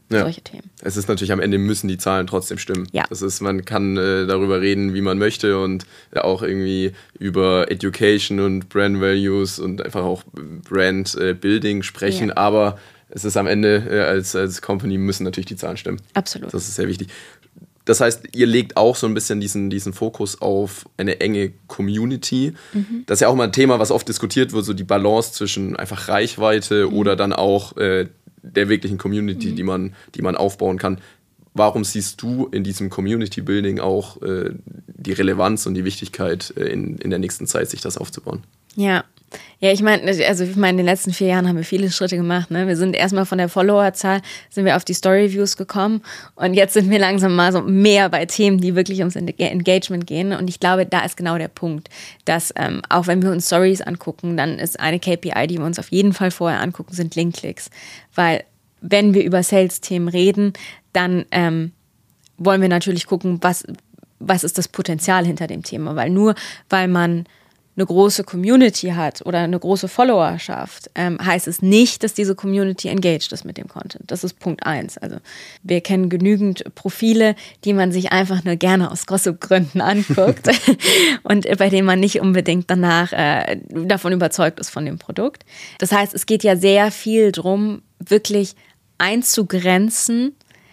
[SPEAKER 3] Solche Themen.
[SPEAKER 1] Es ist natürlich am Ende müssen die Zahlen trotzdem stimmen.
[SPEAKER 3] Ja.
[SPEAKER 1] Das ist, man kann darüber reden, wie man möchte und auch irgendwie über Education und Brand Values und einfach auch Brand Building sprechen, aber es ist am Ende als Company müssen natürlich die Zahlen stimmen.
[SPEAKER 3] Absolut.
[SPEAKER 1] Das ist sehr wichtig. Das heißt, ihr legt auch so ein bisschen diesen Fokus auf eine enge Community. Das ist ja auch mal ein Thema, was oft diskutiert wird, so die Balance zwischen einfach Reichweite oder dann auch der wirklichen Community, die man aufbauen kann. Warum siehst du in diesem Community-Building auch die Relevanz und die Wichtigkeit in der nächsten Zeit, sich das aufzubauen?
[SPEAKER 3] Ja, ich meine, in den letzten 4 Jahren haben wir viele Schritte gemacht. Ne? Wir sind erstmal von der Followerzahl, sind wir auf die Story-Views gekommen und jetzt sind wir langsam mal so mehr bei Themen, die wirklich ums Engagement gehen. Und ich glaube, da ist genau der Punkt, dass auch wenn wir uns Stories angucken, dann ist eine KPI, die wir uns auf jeden Fall vorher angucken, sind Link-Klicks. Weil wenn wir über Sales-Themen reden, dann wollen wir natürlich gucken, was ist das Potenzial hinter dem Thema. Weil nur weil man eine große Community hat oder eine große Followerschaft, heißt es nicht, dass diese Community engaged ist mit dem Content. Das ist Punkt 1. Also wir kennen genügend Profile, die man sich einfach nur gerne aus Gossip-Gründen anguckt und bei denen man nicht unbedingt danach davon überzeugt ist von dem Produkt. Das heißt, es geht ja sehr viel darum, wirklich einzugrenzen,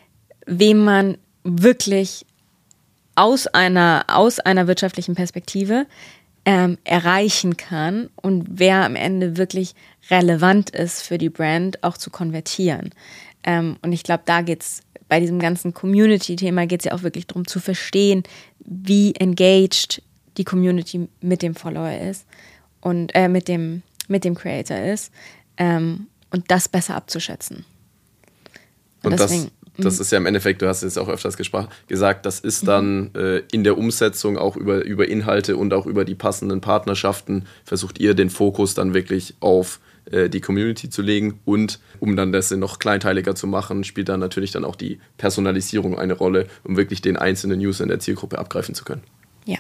[SPEAKER 3] wem man wirklich aus einer wirtschaftlichen Perspektive erreichen kann und wer am Ende wirklich relevant ist für die Brand, auch zu konvertieren. Und ich glaube, da geht's bei diesem ganzen Community-Thema geht es ja auch wirklich darum zu verstehen, wie engaged die Community mit dem Follower ist und mit dem Creator ist und das besser abzuschätzen.
[SPEAKER 1] Und deswegen, das ist ja im Endeffekt, du hast es auch öfters gesagt, das ist dann in der Umsetzung auch über Inhalte und auch über die passenden Partnerschaften, versucht ihr den Fokus dann wirklich auf die Community zu legen und um dann das noch kleinteiliger zu machen, spielt dann natürlich dann auch die Personalisierung eine Rolle, um wirklich den einzelnen User in der Zielgruppe abgreifen zu können.
[SPEAKER 3] Ja.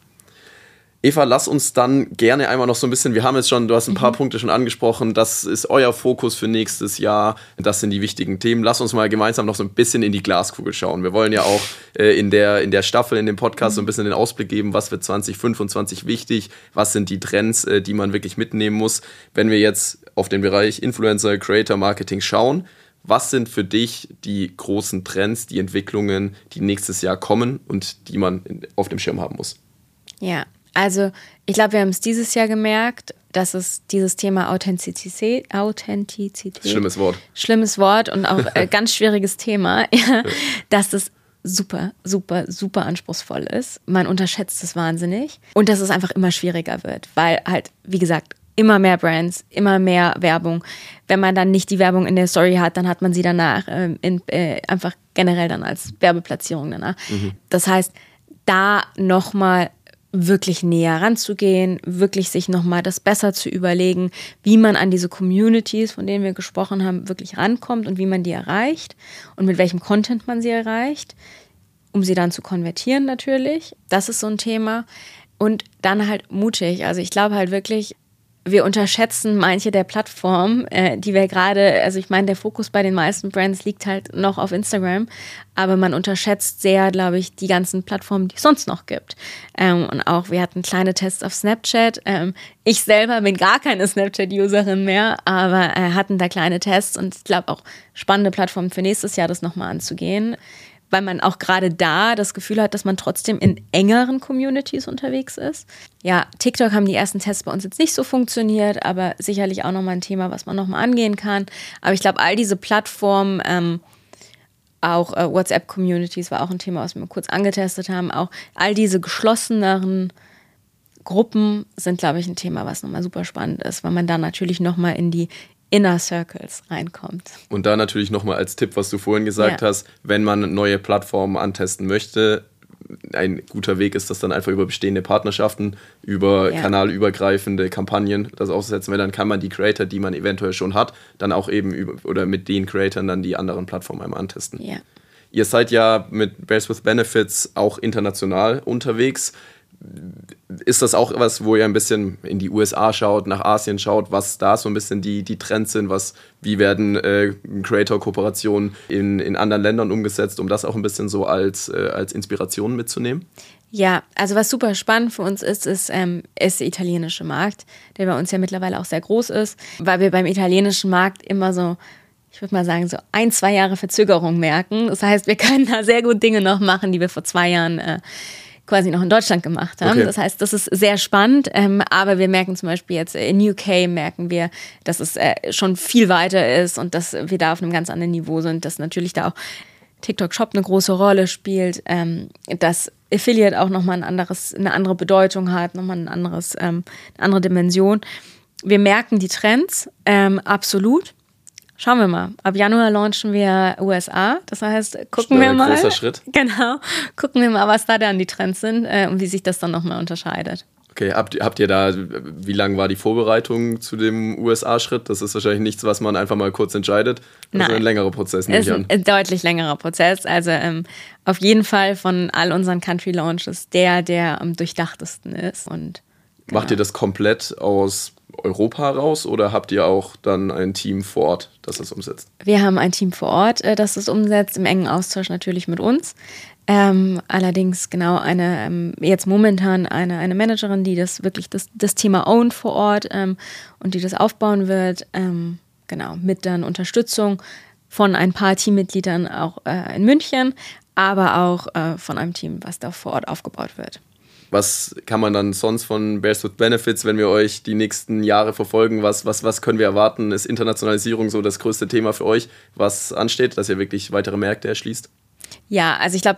[SPEAKER 1] Eva, lass uns dann gerne einmal noch so ein bisschen, wir haben jetzt schon, du hast ein paar Punkte schon angesprochen, das ist euer Fokus für nächstes Jahr, das sind die wichtigen Themen. Lass uns mal gemeinsam noch so ein bisschen in die Glaskugel schauen. Wir wollen ja auch in der Staffel, in dem Podcast so ein bisschen den Ausblick geben, was wird 2025 wichtig, was sind die Trends, die man wirklich mitnehmen muss. Wenn wir jetzt auf den Bereich Influencer, Creator, Marketing schauen, was sind für dich die großen Trends, die Entwicklungen, die nächstes Jahr kommen und die man auf dem Schirm haben muss?
[SPEAKER 3] Ja. Also ich glaube, wir haben es dieses Jahr gemerkt, dass es dieses Thema Authentizität.
[SPEAKER 1] Schlimmes
[SPEAKER 3] Wort und auch ganz schwieriges Thema, dass es super, super, super anspruchsvoll ist. Man unterschätzt es wahnsinnig und dass es einfach immer schwieriger wird, weil halt, wie gesagt, immer mehr Brands, immer mehr Werbung. Wenn man dann nicht die Werbung in der Story hat, dann hat man sie danach einfach generell dann als Werbeplatzierung danach. Das heißt, da nochmal wirklich näher ranzugehen, wirklich sich nochmal das besser zu überlegen, wie man an diese Communities, von denen wir gesprochen haben, wirklich rankommt und wie man die erreicht und mit welchem Content man sie erreicht, um sie dann zu konvertieren natürlich. Das ist so ein Thema. Und dann halt mutig. Also ich glaube halt wirklich, wir unterschätzen manche der Plattformen, die wir gerade, also ich meine, der Fokus bei den meisten Brands liegt halt noch auf Instagram, aber man unterschätzt sehr, glaube ich, die ganzen Plattformen, die es sonst noch gibt. Und auch, wir hatten kleine Tests auf Snapchat. Ich selber bin gar keine Snapchat-Userin mehr, aber hatten da kleine Tests und ich glaube auch spannende Plattformen für nächstes Jahr, das nochmal anzugehen, weil man auch gerade da das Gefühl hat, dass man trotzdem in engeren Communities unterwegs ist. Ja, TikTok haben die ersten Tests bei uns jetzt nicht so funktioniert, aber sicherlich auch nochmal ein Thema, was man nochmal angehen kann. Aber ich glaube, all diese Plattformen, auch WhatsApp-Communities war auch ein Thema, was wir kurz angetestet haben, auch all diese geschlosseneren Gruppen sind, glaube ich, ein Thema, was nochmal super spannend ist, weil man da natürlich nochmal in die Inner Circles reinkommt.
[SPEAKER 1] Und da natürlich nochmal als Tipp, was du vorhin gesagt hast, wenn man neue Plattformen antesten möchte, ein guter Weg ist das dann einfach über bestehende Partnerschaften, über kanalübergreifende Kampagnen das aufzusetzen, weil dann kann man die Creator, die man eventuell schon hat, dann auch eben oder mit den Creatoren dann die anderen Plattformen einmal antesten.
[SPEAKER 3] Ja.
[SPEAKER 1] Ihr seid ja mit Bears with Benefits auch international unterwegs. ist das auch was, wo ihr ein bisschen in die USA schaut, nach Asien schaut, was da so ein bisschen die Trends sind, wie werden Creator-Kooperationen in anderen Ländern umgesetzt, um das auch ein bisschen so als Inspiration mitzunehmen?
[SPEAKER 3] Ja, also was super spannend für uns ist der italienische Markt, der bei uns ja mittlerweile auch sehr groß ist, weil wir beim italienischen Markt immer so, ich würde mal sagen, so 1-2 Jahre Verzögerung merken. Das heißt, wir können da sehr gut Dinge noch machen, die wir vor 2 Jahren quasi noch in Deutschland gemacht haben. Okay. Das heißt, das ist sehr spannend, aber wir merken zum Beispiel jetzt in UK merken wir, dass es schon viel weiter ist und dass wir da auf einem ganz anderen Niveau sind, dass natürlich da auch TikTok Shop eine große Rolle spielt, dass Affiliate auch nochmal eine andere Bedeutung hat, nochmal eine andere Dimension. Wir merken die Trends, absolut. Schauen wir mal. Ab Januar launchen wir USA. Das heißt, gucken wir mal.
[SPEAKER 1] Großer Schritt.
[SPEAKER 3] Genau. Gucken wir mal, was da dann die Trends sind und wie sich das dann nochmal unterscheidet.
[SPEAKER 1] Okay, habt ihr da, wie lang war die Vorbereitung zu dem USA-Schritt? Das ist wahrscheinlich nichts, was man einfach mal kurz entscheidet. Das ist ein längerer Prozess, nehme ich an.
[SPEAKER 3] Ein deutlich längerer Prozess. Also auf jeden Fall von all unseren Country-Launches der am durchdachtesten ist. Und
[SPEAKER 1] genau. Macht ihr das komplett aus Europa raus oder habt ihr auch dann ein Team vor Ort, das das umsetzt?
[SPEAKER 3] Wir haben ein Team vor Ort, das das umsetzt, im engen Austausch natürlich mit uns. Allerdings genau jetzt momentan eine Managerin, die das wirklich das Thema ownt vor Ort und die das aufbauen wird, genau, mit dann Unterstützung von ein paar Teammitgliedern auch in München, aber auch von einem Team, was da vor Ort aufgebaut wird.
[SPEAKER 1] Was kann man dann sonst von Bears with Benefits, wenn wir euch die nächsten Jahre verfolgen, was können wir erwarten? Ist Internationalisierung so das größte Thema für euch, was ansteht, dass ihr wirklich weitere Märkte erschließt?
[SPEAKER 3] Ja, also ich glaube,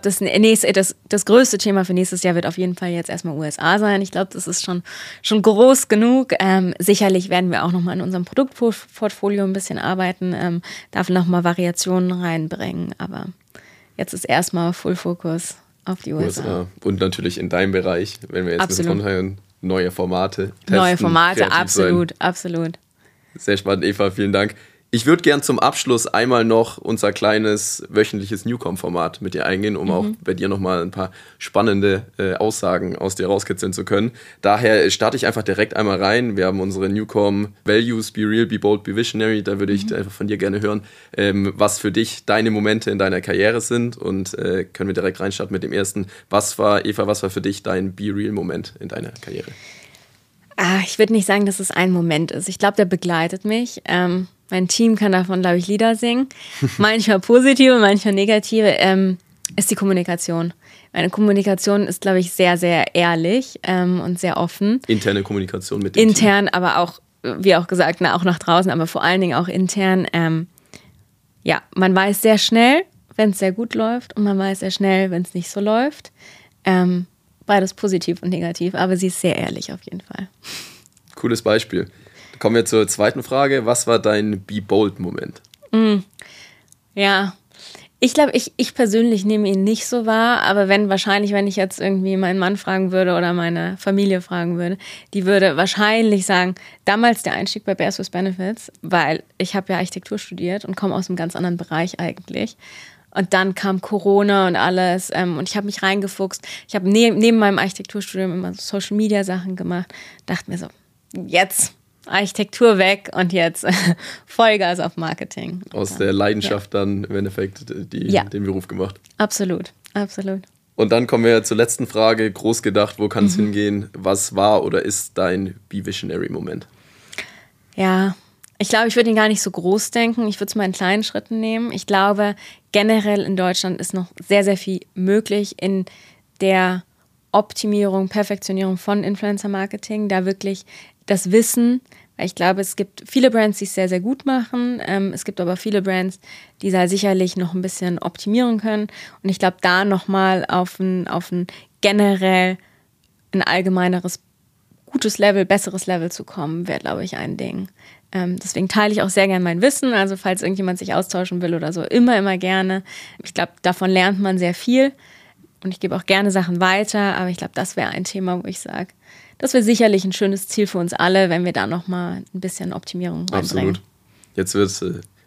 [SPEAKER 3] das größte Thema für nächstes Jahr wird auf jeden Fall jetzt erstmal USA sein. Ich glaube, das ist schon groß genug. Sicherlich werden wir auch nochmal in unserem Produktportfolio ein bisschen arbeiten, darf nochmal Variationen reinbringen, aber jetzt ist erstmal Full Focus auf die USA.
[SPEAKER 1] Und natürlich in deinem Bereich, wenn wir jetzt
[SPEAKER 3] absolut.
[SPEAKER 1] Mit Frontheim neue Formate testen.
[SPEAKER 3] Neue Formate, absolut.
[SPEAKER 1] Sehr spannend, Eva, vielen Dank. Ich würde gern zum Abschluss einmal noch unser kleines wöchentliches Newcom-Format mit dir eingehen, um auch bei dir nochmal ein paar spannende Aussagen aus dir rauskitzeln zu können. Daher starte ich einfach direkt einmal rein. Wir haben unsere Newcom Values, Be Real, Be Bold, Be Visionary. Da würde ich einfach von dir gerne hören, was für dich deine Momente in deiner Karriere sind. Und können wir direkt reinstarten mit dem ersten. Was war für dich dein Be Real-Moment in deiner Karriere?
[SPEAKER 3] Ich würde nicht sagen, dass es ein Moment ist. Ich glaube, der begleitet mich. Mein Team kann davon, glaube ich, Lieder singen. Manchmal positive, manchmal negative. Ist die Kommunikation. Meine Kommunikation ist, glaube ich, sehr, sehr ehrlich und sehr offen.
[SPEAKER 1] Interne Kommunikation mit dem
[SPEAKER 3] intern,
[SPEAKER 1] Team.
[SPEAKER 3] Aber auch, wie auch gesagt, auch nach draußen, aber vor allen Dingen auch intern. Ja, man weiß sehr schnell, wenn es sehr gut läuft und man weiß sehr schnell, wenn es nicht so läuft. Beides positiv und negativ, aber sie ist sehr ehrlich auf jeden Fall.
[SPEAKER 1] Cooles Beispiel. Kommen wir zur zweiten Frage. Was war dein Be Bold-Moment?
[SPEAKER 3] Ja, ich glaube, ich persönlich nehme ihn nicht so wahr, aber wenn ich jetzt irgendwie meinen Mann fragen würde oder meine Familie fragen würde, die würde wahrscheinlich sagen, damals der Einstieg bei Bears with Benefits, weil ich habe ja Architektur studiert und komme aus einem ganz anderen Bereich eigentlich. Und dann kam Corona und alles und ich habe mich reingefuchst. Ich habe neben meinem Architekturstudium immer so Social-Media-Sachen gemacht. Dachte mir so, jetzt Architektur weg und jetzt Vollgas auf Marketing.
[SPEAKER 1] Aus der Leidenschaft dann im Endeffekt den Beruf gemacht.
[SPEAKER 3] Absolut.
[SPEAKER 1] Und dann kommen wir zur letzten Frage. Groß gedacht, wo kann es hingehen? Was war oder ist dein Be Visionary-Moment?
[SPEAKER 3] Ja, ich glaube, ich würde ihn gar nicht so groß denken. Ich würde es mal in kleinen Schritten nehmen. Ich glaube, generell in Deutschland ist noch sehr, sehr viel möglich in der Optimierung, Perfektionierung von Influencer-Marketing. Da wirklich das Wissen, weil ich glaube, es gibt viele Brands, die es sehr, sehr gut machen. Es gibt aber viele Brands, die da sicherlich noch ein bisschen optimieren können. Und ich glaube, da nochmal auf ein generell ein allgemeineres, gutes Level, besseres Level zu kommen, wäre, glaube ich, ein Ding. Deswegen teile ich auch sehr gerne mein Wissen. Also falls irgendjemand sich austauschen will oder so, immer gerne. Ich glaube, davon lernt man sehr viel. Und ich gebe auch gerne Sachen weiter. Aber ich glaube, das wäre ein Thema, wo ich sage, das wäre sicherlich ein schönes Ziel für uns alle, wenn wir da nochmal ein bisschen Optimierung reinbringen.
[SPEAKER 1] Absolut. Jetzt wird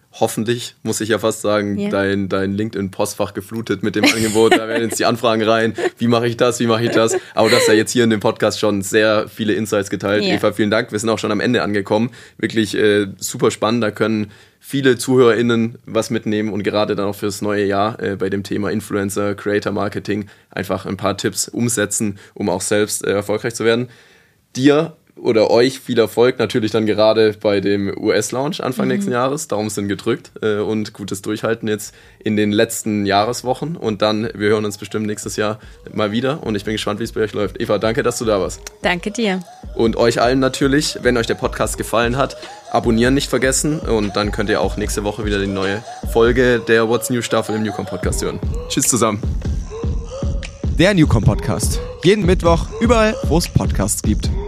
[SPEAKER 1] hoffentlich, muss ich ja fast sagen, dein LinkedIn-Postfach geflutet mit dem Angebot. Da werden jetzt die Anfragen rein. Wie mache ich das? Aber du hast ja jetzt hier in dem Podcast schon sehr viele Insights geteilt. Eva, vielen Dank. Wir sind auch schon am Ende angekommen. Wirklich super spannend. Da können viele ZuhörerInnen was mitnehmen und gerade dann auch fürs neue Jahr bei dem Thema Influencer, Creator Marketing einfach ein paar Tipps umsetzen, um auch selbst erfolgreich zu werden. Dir oder euch viel Erfolg natürlich dann gerade bei dem US-Launch Anfang nächsten Jahres. Daumen sind gedrückt und gutes Durchhalten jetzt in den letzten Jahreswochen. Und dann, wir hören uns bestimmt nächstes Jahr mal wieder und ich bin gespannt, wie es bei euch läuft. Eva, danke, dass du da warst.
[SPEAKER 3] Danke dir.
[SPEAKER 1] Und euch allen natürlich, wenn euch der Podcast gefallen hat, abonnieren nicht vergessen und dann könnt ihr auch nächste Woche wieder die neue Folge der What's New Staffel im Newcom Podcast hören. Tschüss zusammen.
[SPEAKER 2] Der Newcom Podcast. Jeden Mittwoch, überall, wo es Podcasts gibt.